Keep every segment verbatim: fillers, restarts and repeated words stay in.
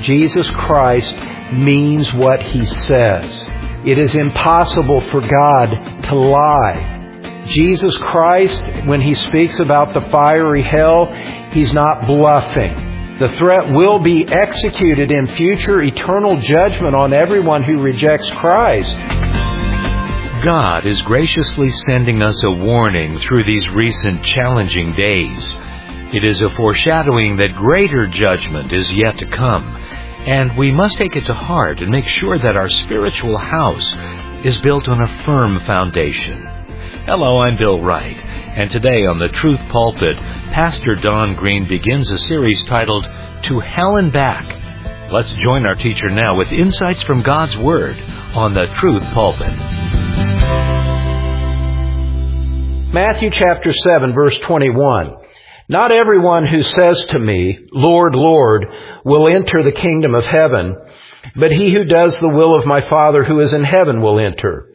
Jesus Christ means what He says. It is impossible for God to lie. Jesus Christ, when He speaks about the fiery hell, He's not bluffing. The threat will be executed in future eternal judgment on everyone who rejects Christ. God is graciously sending us a warning through these recent challenging days. It is a foreshadowing that greater judgment is yet to come, and we must take it to heart and make sure that our spiritual house is built on a firm foundation. Hello, I'm Bill Wright, and today on the Truth Pulpit, Pastor Don Green begins a series titled To Hell and Back. Let's join our teacher now with insights from God's Word on the Truth Pulpit. Matthew chapter seven, verse twenty-one. Not everyone who says to me, Lord, Lord, will enter the kingdom of heaven, but he who does the will of my Father who is in heaven will enter.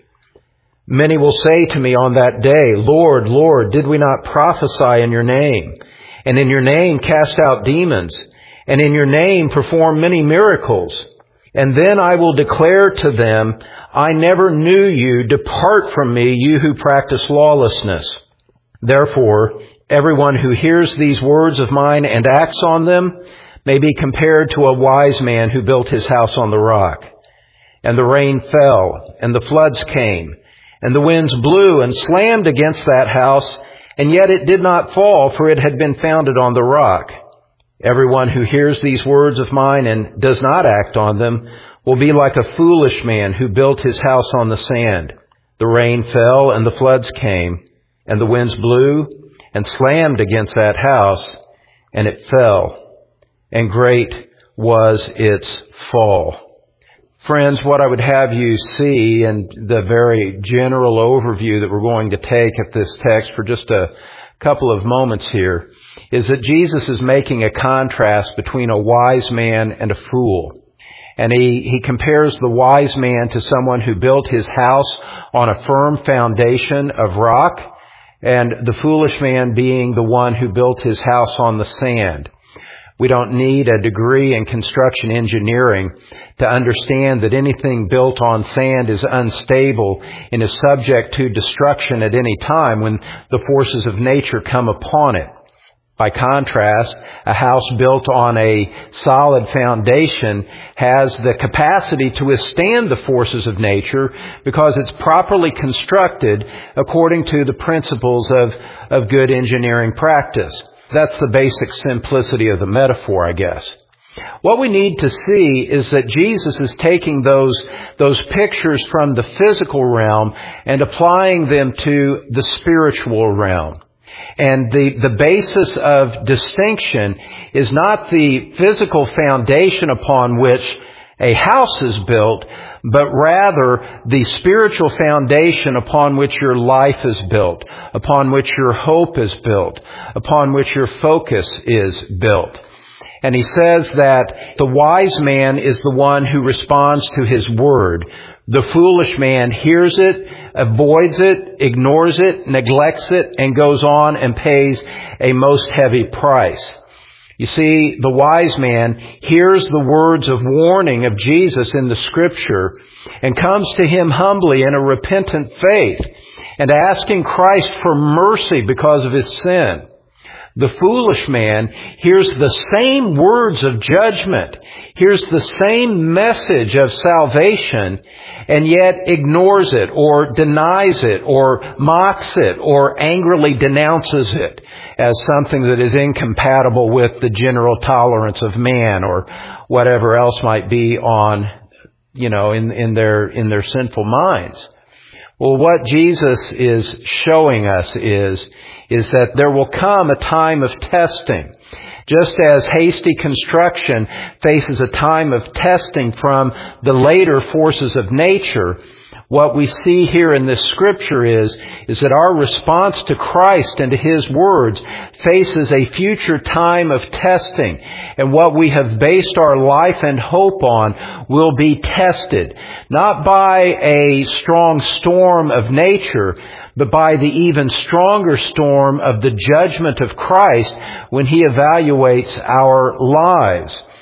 Many will say to me on that day, Lord, Lord, did we not prophesy in your name, and in your name cast out demons, and in your name perform many miracles? And then I will declare to them, I never knew you. Depart from me, you who practice lawlessness. Therefore, everyone who hears these words of mine and acts on them may be compared to a wise man who built his house on the rock. And the rain fell, and the floods came, and the winds blew and slammed against that house, and yet it did not fall, for it had been founded on the rock. Everyone who hears these words of mine and does not act on them will be like a foolish man who built his house on the sand. The rain fell, and the floods came, and the winds blew and slammed against that house, and it fell, and great was its fall. Friends, what I would have you see, and the very general overview that we're going to take at this text for just a couple of moments here, is that Jesus is making a contrast between a wise man and a fool. And he, he compares the wise man to someone who built his house on a firm foundation of rock, and the foolish man being the one who built his house on the sand. We don't need a degree in construction engineering to understand that anything built on sand is unstable and is subject to destruction at any time when the forces of nature come upon it. By contrast, a house built on a solid foundation has the capacity to withstand the forces of nature because it's properly constructed according to the principles of, of good engineering practice. That's the basic simplicity of the metaphor, I guess. What we need to see is that Jesus is taking those, those pictures from the physical realm and applying them to the spiritual realm. And the, the basis of distinction is not the physical foundation upon which a house is built, but rather the spiritual foundation upon which your life is built, upon which your hope is built, upon which your focus is built. And he says that the wise man is the one who responds to his word. The foolish man hears it, avoids it, ignores it, neglects it, and goes on and pays a most heavy price. You see, the wise man hears the words of warning of Jesus in the Scripture and comes to Him humbly in a repentant faith and asking Christ for mercy because of his sin. The foolish man hears the same words of judgment, hears the same message of salvation, and yet ignores it or denies it or mocks it or angrily denounces it as something that is incompatible with the general tolerance of man or whatever else might be on, you know, in, in their, in their sinful minds. Well, what Jesus is showing us is, is that there will come a time of testing. Just as hasty construction faces a time of testing from the later forces of nature, what we see here in this Scripture is, is that our response to Christ and to His words faces a future time of testing. And what we have based our life and hope on will be tested, not by a strong storm of nature, but by the even stronger storm of the judgment of Christ when He evaluates our lives.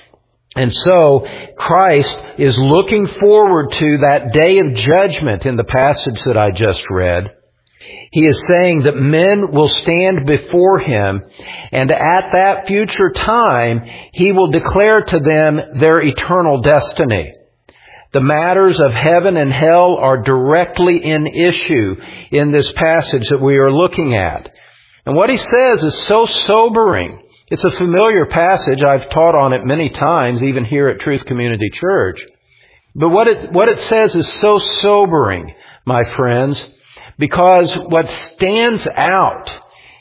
And so, Christ is looking forward to that day of judgment in the passage that I just read. He is saying that men will stand before Him, and at that future time, He will declare to them their eternal destiny. The matters of heaven and hell are directly in issue in this passage that we are looking at. And what He says is so sobering. It's a familiar passage. I've taught on it many times, even here at Truth Community Church. But what it, what it says is so sobering, my friends, because what stands out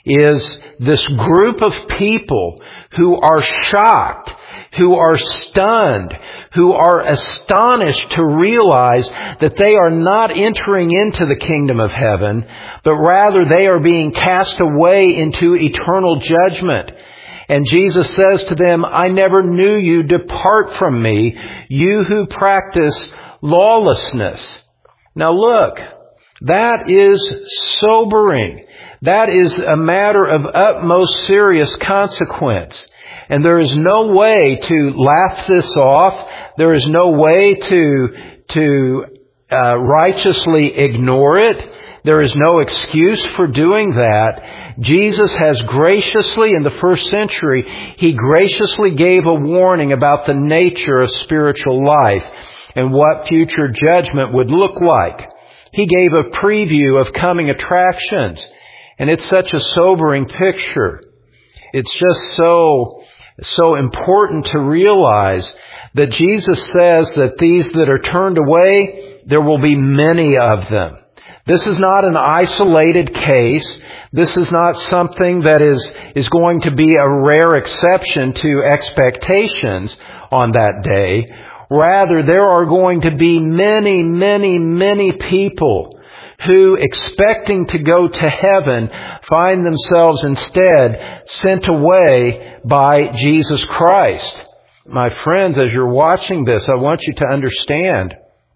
is this group of people who are shocked, who are stunned, who are astonished to realize that they are not entering into the kingdom of heaven, but rather they are being cast away into eternal judgment. And Jesus says to them, I never knew you. Depart from me, you who practice lawlessness. Now look, that is sobering. That is a matter of utmost serious consequence. And there is no way to laugh this off. There is no way to, to uh, righteously ignore it. There is no excuse for doing that. Jesus has graciously, in the first century, He graciously gave a warning about the nature of spiritual life and what future judgment would look like. He gave a preview of coming attractions, and it's such a sobering picture. It's just so, so important to realize that Jesus says that these that are turned away, there will be many of them. This is not an isolated case. This is not something that is, is going to be a rare exception to expectations on that day. Rather, there are going to be many, many, many people who, expecting to go to heaven, find themselves instead sent away by Jesus Christ. My friends, as you're watching this, I want you to understand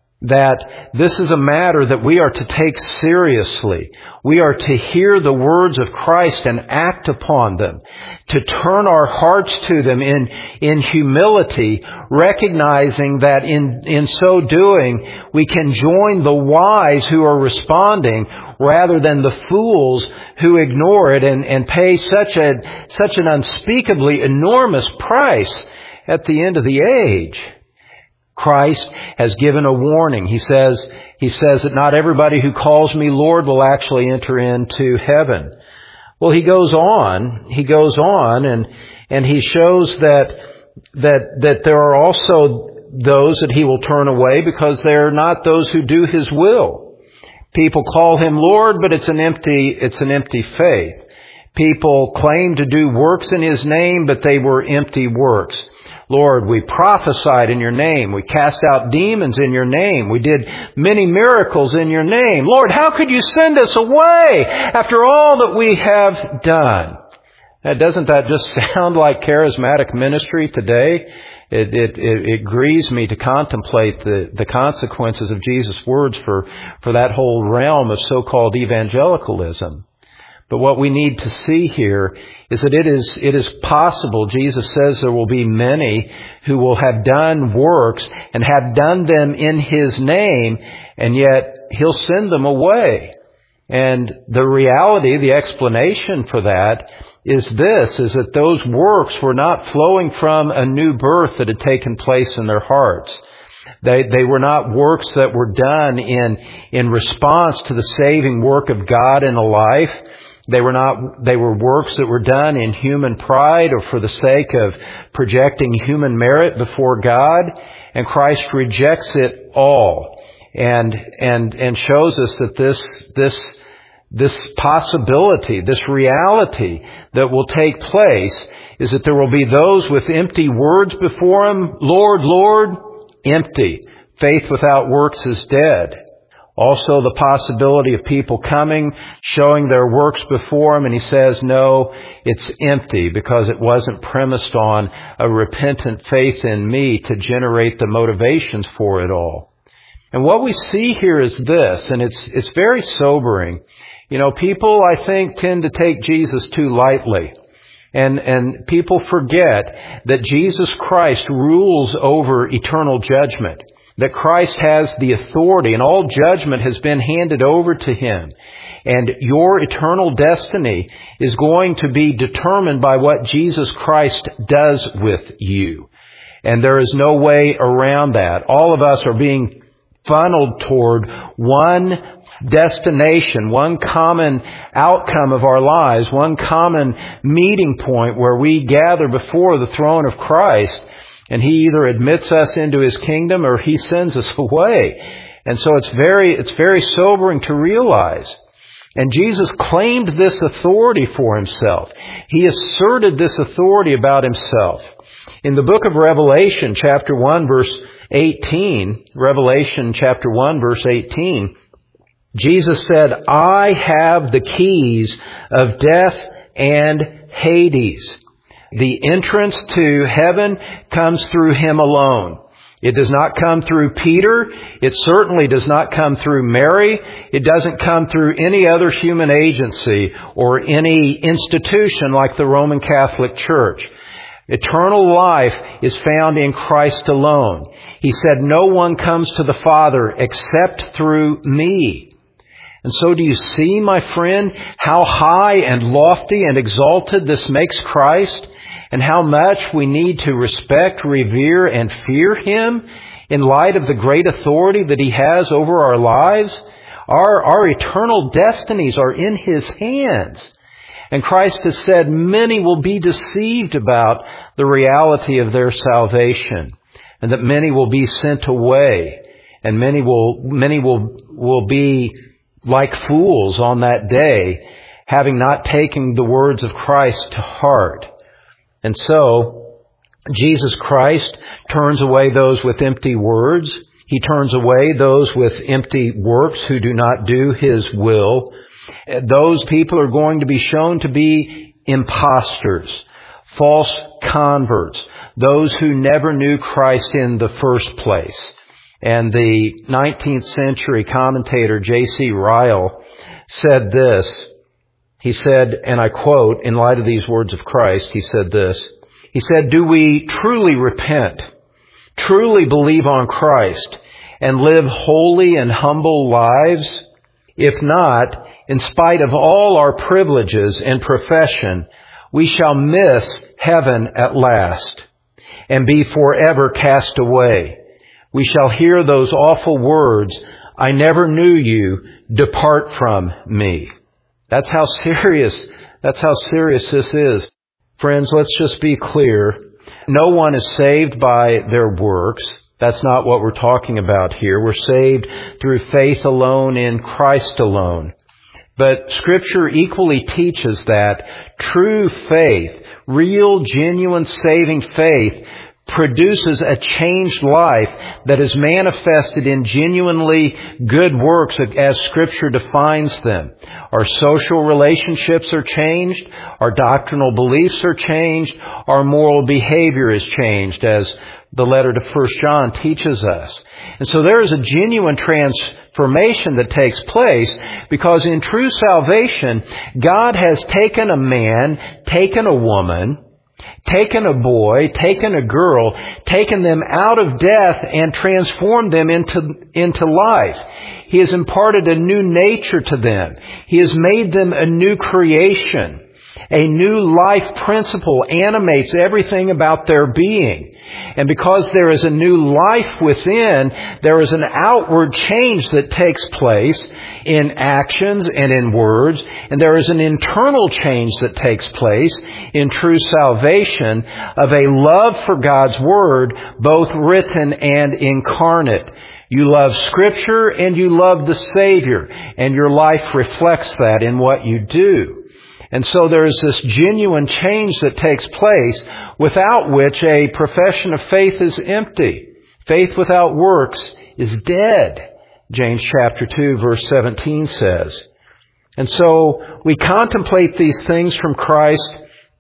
that this is a matter that we are to take seriously. We are to hear the words of Christ and act upon them, to turn our hearts to them in, in humility, recognizing that in, in so doing, we can join the wise who are responding rather than the fools who ignore it and, and pay such a, such an unspeakably enormous price at the end of the age. Christ has given a warning. He says, He says that not everybody who calls me Lord will actually enter into heaven. Well, He goes on, He goes on and, and He shows that, that, that there are also those that He will turn away because they are not those who do His will. People call Him Lord, but it's an empty, it's an empty faith. People claim to do works in His name, but they were empty works. Lord, we prophesied in your name. We cast out demons in your name. We did many miracles in your name. Lord, how could you send us away after all that we have done? Now, doesn't that just sound like charismatic ministry today? It, it, it, it grieves me to contemplate the, the consequences of Jesus' words for, for that whole realm of so-called evangelicalism. But what we need to see here is that it is, it is possible. Jesus says there will be many who will have done works and have done them in His name, and yet He'll send them away. And the reality, the explanation for that is this, is that those works were not flowing from a new birth that had taken place in their hearts. They, they were not works that were done in, in response to the saving work of God in a life. They were not, they were works that were done in human pride or for the sake of projecting human merit before God. And Christ rejects it all and, and, and shows us that this, this, this possibility, this reality that will take place is that there will be those with empty words before Him. Lord, Lord, empty. Faith without works is dead. Also the possibility of people coming, showing their works before Him, and He says, no, it's empty because it wasn't premised on a repentant faith in me to generate the motivations for it all. And what we see here is this, and it's, it's very sobering. You know, people, I think, tend to take Jesus too lightly. And, and people forget that Jesus Christ rules over eternal judgment, that Christ has the authority and all judgment has been handed over to Him. And your eternal destiny is going to be determined by what Jesus Christ does with you. And there is no way around that. All of us are being funneled toward one destination, one common outcome of our lives, one common meeting point where we gather before the throne of Christ, and He either admits us into His kingdom or He sends us away. And so it's very, it's very sobering to realize. And Jesus claimed this authority for Himself. He asserted this authority about Himself. In the book of Revelation, chapter one, verse eighteen, Revelation chapter one, verse eighteen, Jesus said, I have the keys of death and Hades. The entrance to heaven comes through Him alone. It does not come through Peter. It certainly does not come through Mary. It doesn't come through any other human agency or any institution like the Roman Catholic Church. Eternal life is found in Christ alone. He said, no one comes to the Father except through me. And so do you see, my friend, how high and lofty and exalted this makes Christ, and how much we need to respect, revere, and fear Him in light of the great authority that He has over our lives? Our, our eternal destinies are in His hands. And Christ has said many will be deceived about the reality of their salvation, and that many will be sent away, and many will, many will, will be like fools on that day, having not taken the words of Christ to heart. And so, Jesus Christ turns away those with empty words. He turns away those with empty works who do not do His will. Those people are going to be shown to be imposters, false converts, those who never knew Christ in the first place. And the nineteenth century commentator J C Ryle said this. He said, and I quote, in light of these words of Christ, he said this. He said, do we truly repent, truly believe on Christ, and live holy and humble lives? If not, in spite of all our privileges and profession, we shall miss heaven at last and be forever cast away. We shall hear those awful words, I never knew you, depart from me. That's how serious, that's how serious this is. Friends, let's just be clear. No one is saved by their works. That's not what we're talking about here. We're saved through faith alone in Christ alone. But Scripture equally teaches that true faith, real, genuine, saving faith, produces a changed life that is manifested in genuinely good works as Scripture defines them. Our social relationships are changed. Our doctrinal beliefs are changed. Our moral behavior is changed, as the letter to First John teaches us. And so there is a genuine transformation that takes place, because in true salvation, God has taken a man, taken a woman, taken a boy, taken a girl, taken them out of death and transformed them into, into life. He has imparted a new nature to them. He has made them a new creation. A new life principle animates everything about their being. And because there is a new life within, there is an outward change that takes place in actions and in words. And there is an internal change that takes place in true salvation of a love for God's Word, both written and incarnate. You love Scripture and you love the Savior, and your life reflects that in what you do. And so there is this genuine change that takes place, without which a profession of faith is empty. Faith without works is dead, James chapter two, verse seventeen says. And so we contemplate these things from Christ,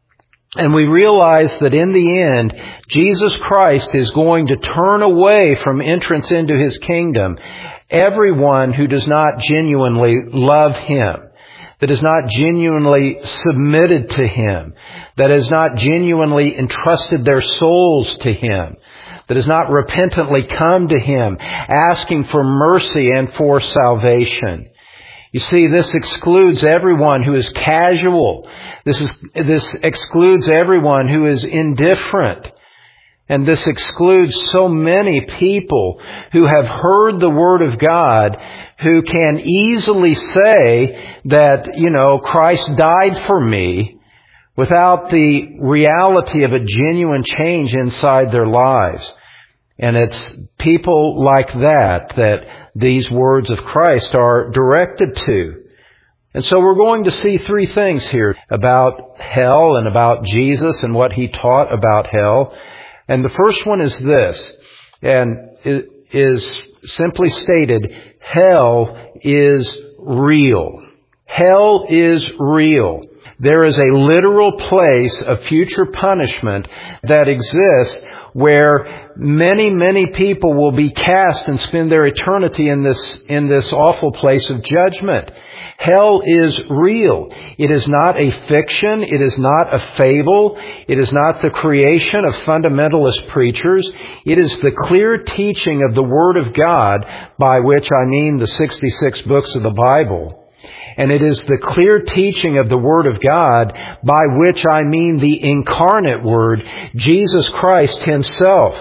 and we realize that in the end, Jesus Christ is going to turn away from entrance into His kingdom everyone who does not genuinely love Him. that is not genuinely submitted to Him, that has not genuinely entrusted their souls to Him, that has not repentantly come to Him, asking for mercy and for salvation. You see, this excludes everyone who is casual. This is, this excludes everyone who is indifferent. And this excludes so many people who have heard the Word of God, who can easily say that, you know, Christ died for me, without the reality of a genuine change inside their lives. And it's people like that that these words of Christ are directed to. And so we're going to see three things here about hell and about Jesus and what He taught about hell. And the first one is this, and it is simply stated, hell is real. Hell is real. There is a literal place of future punishment that exists where many, many people will be cast and spend their eternity in this, in this awful place of judgment. Hell is real. It is not a fiction. It is not a fable. It is not the creation of fundamentalist preachers. It is the clear teaching of the Word of God, by which I mean the sixty-six books of the Bible. And it is the clear teaching of the Word of God, by which I mean the incarnate Word, Jesus Christ Himself.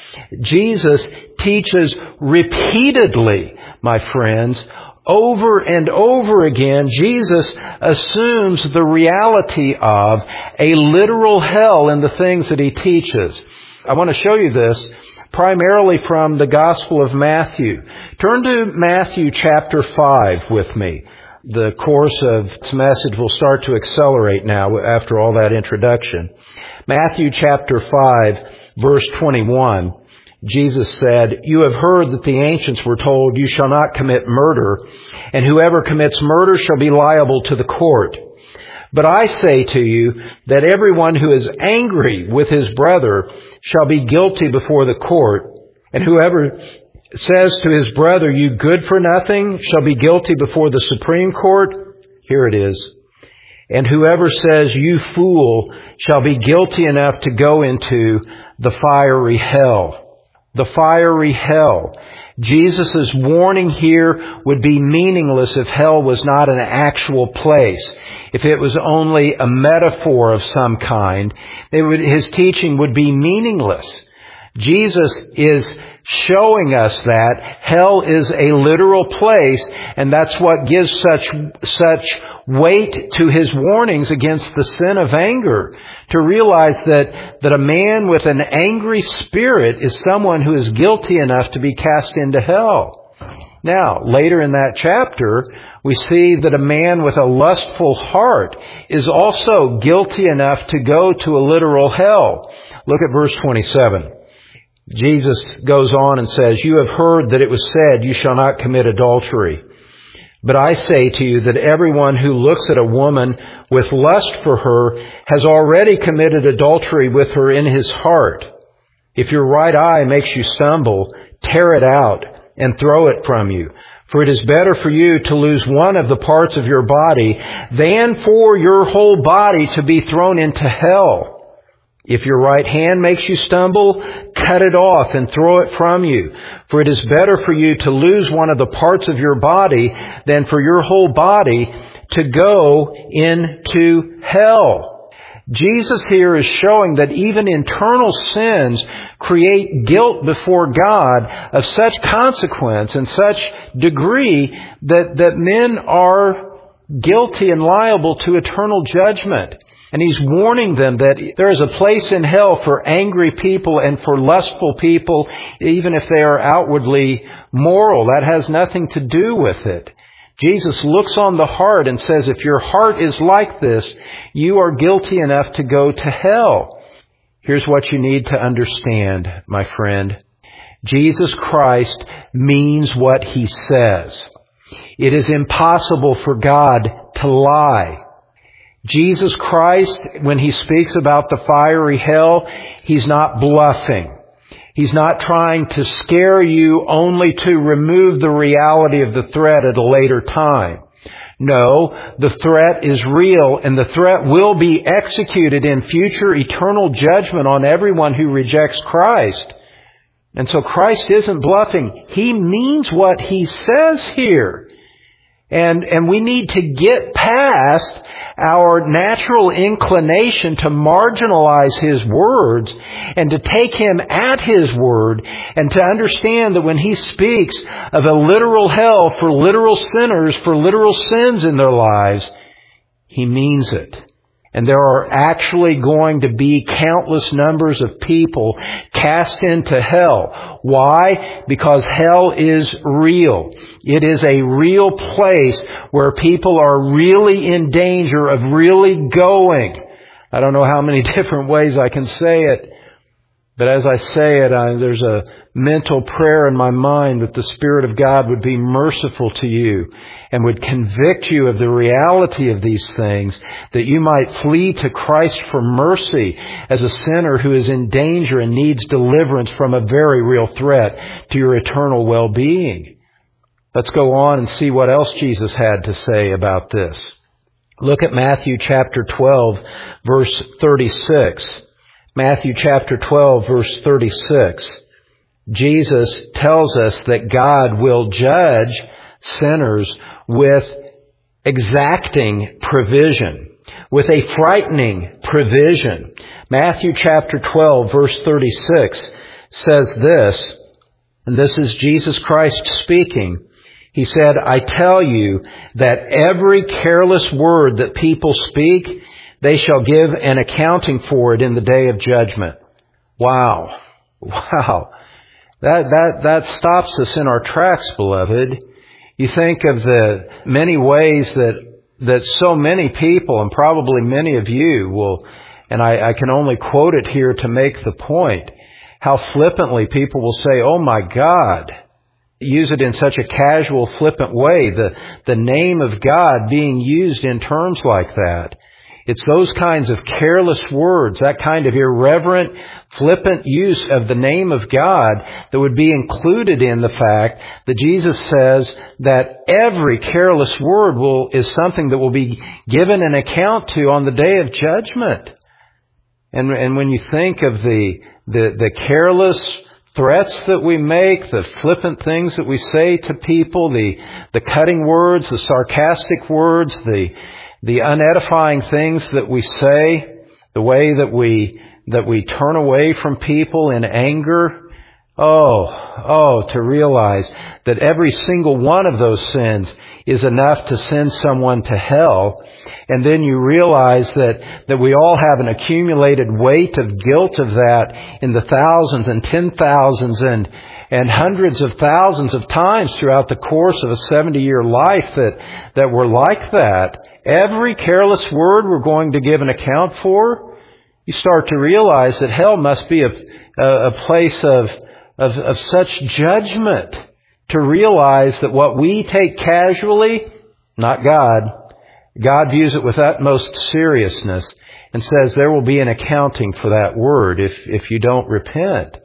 Jesus teaches repeatedly, my friends, over and over again. Jesus assumes the reality of a literal hell in the things that He teaches. I want to show you this primarily from the Gospel of Matthew. Turn to Matthew chapter five with me. The course of this message will start to accelerate now after all that introduction. Matthew chapter five, verse twenty-one. Jesus said, "You have heard that the ancients were told, 'You shall not commit murder, and whoever commits murder shall be liable to the court.' But I say to you that everyone who is angry with his brother shall be guilty before the court, and whoever says to his brother, 'You good for nothing,' shall be guilty before the Supreme Court." Here it is. "And whoever says, 'You fool,' shall be guilty enough to go into the fiery hell." The fiery hell. Jesus' warning here would be meaningless if hell was not an actual place. If it was only a metaphor of some kind, it would, His teaching would be meaningless. Jesus is showing us that hell is a literal place, and that's what gives such such weight to His warnings against the sin of anger. To realize that, that a man with an angry spirit is someone who is guilty enough to be cast into hell. Now, later in that chapter, we see that a man with a lustful heart is also guilty enough to go to a literal hell. Look at verse twenty-seven. Jesus goes on and says, "You have heard that it was said, 'You shall not commit adultery.' But I say to you that everyone who looks at a woman with lust for her has already committed adultery with her in his heart. If your right eye makes you stumble, tear it out and throw it from you. For it is better for you to lose one of the parts of your body than for your whole body to be thrown into hell. If your right hand makes you stumble, cut it off and throw it from you. For it is better for you to lose one of the parts of your body than for your whole body to go into hell." Jesus here is showing that even internal sins create guilt before God of such consequence and such degree that, that men are guilty and liable to eternal judgment. And He's warning them that there is a place in hell for angry people and for lustful people, even if they are outwardly moral. That has nothing to do with it. Jesus looks on the heart and says, if your heart is like this, you are guilty enough to go to hell. Here's what you need to understand, my friend. Jesus Christ means what He says. It is impossible for God to lie. Jesus Christ, when He speaks about the fiery hell, He's not bluffing. He's not trying to scare you only to remove the reality of the threat at a later time. No, the threat is real, and the threat will be executed in future eternal judgment on everyone who rejects Christ. And so Christ isn't bluffing. He means what He says here. And, and we need to get past our natural inclination to marginalize His words and to take Him at His word and to understand that when He speaks of a literal hell for literal sinners, for literal sins in their lives, He means it. And there are actually going to be countless numbers of people cast into hell. Why? Because hell is real. It is a real place where people are really in danger of really going. I don't know how many different ways I can say it. But as I say it, I, there's a mental prayer in my mind that the Spirit of God would be merciful to you and would convict you of the reality of these things, that you might flee to Christ for mercy as a sinner who is in danger and needs deliverance from a very real threat to your eternal well-being. Let's go on and see what else Jesus had to say about this. Look at Matthew chapter twelve, verse thirty-six. Matthew chapter twelve, verse thirty-six. Jesus tells us that God will judge sinners with exacting provision, with a frightening provision. Matthew chapter twelve, verse thirty-six says this, and this is Jesus Christ speaking. He said, I tell you that every careless word that people speak, they shall give an accounting for it in the day of judgment. Wow. Wow. That, that, that stops us in our tracks, beloved. You think of the many ways that, that so many people, and probably many of you will, and I, I can only quote it here to make the point, how flippantly people will say, oh my God, use it in such a casual, flippant way, the, the name of God being used in terms like that. It's those kinds of careless words, that kind of irreverent, flippant use of the name of God that would be included in the fact that Jesus says that every careless word will is something that will be given an account to on the day of judgment. And, and when you think of the, the, the careless threats that we make, the flippant things that we say to people, the, the cutting words, the sarcastic words, the The unedifying things that we say, the way that we, that we turn away from people in anger. Oh, oh, to realize that every single one of those sins is enough to send someone to hell. And then you realize that, that we all have an accumulated weight of guilt of that in the thousands and ten thousands and and hundreds of thousands of times throughout the course of a seventy-year life that, that we're like that. Every careless word we're going to give an account for, you start to realize that hell must be a, a, a place of, of, of such judgment, to realize that what we take casually, not God, God views it with utmost seriousness and says there will be an accounting for that word if, if you don't repent.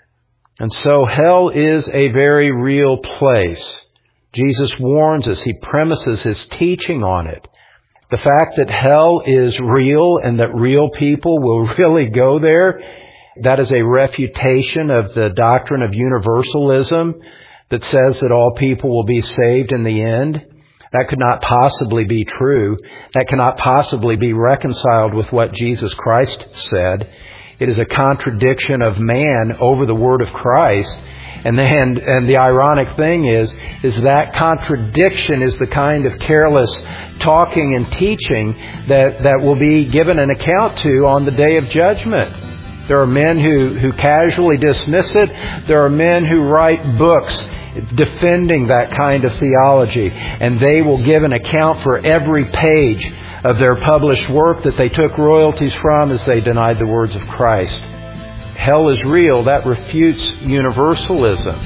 And so hell is a very real place. Jesus warns us. He premises His teaching on it. The fact that hell is real and that real people will really go there, that is a refutation of the doctrine of universalism that says that all people will be saved in the end. That could not possibly be true. That cannot possibly be reconciled with what Jesus Christ said. It is a contradiction of man over the word of Christ. And then, and the ironic thing is, is that contradiction is the kind of careless talking and teaching that, that will be given an account to on the day of judgment. There are men who, who casually dismiss it. There are men who write books defending that kind of theology. And they will give an account for every page of their published work that they took royalties from as they denied the words of Christ. Hell is real. That refutes universalism.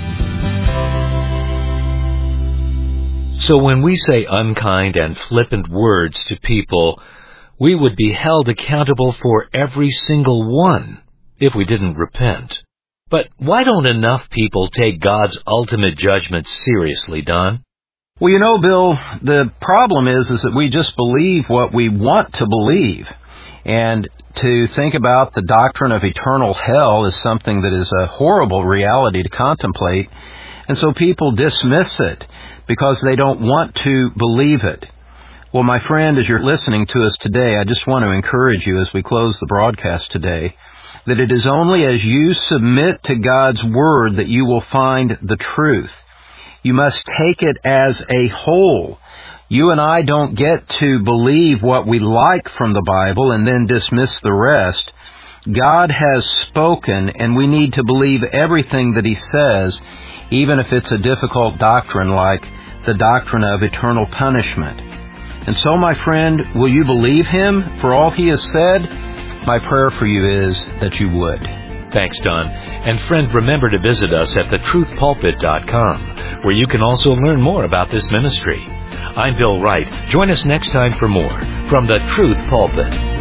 So when we say unkind and flippant words to people, we would be held accountable for every single one if we didn't repent. But why don't enough people take God's ultimate judgment seriously, Don? Well, you know, Bill, the problem is, is that we just believe what we want to believe. And to think about the doctrine of eternal hell is something that is a horrible reality to contemplate. And so people dismiss it because they don't want to believe it. Well, my friend, as you're listening to us today, I just want to encourage you as we close the broadcast today, that it is only as you submit to God's Word that you will find the truth. You must take it as a whole. You and I don't get to believe what we like from the Bible and then dismiss the rest. God has spoken, and we need to believe everything that He says, even if it's a difficult doctrine like the doctrine of eternal punishment. And so, my friend, will you believe Him for all He has said? My prayer for you is that you would. Thanks, Don. And friend, remember to visit us at the truth pulpit dot com, where you can also learn more about this ministry. I'm Bill Wright. Join us next time for more from the Truth Pulpit.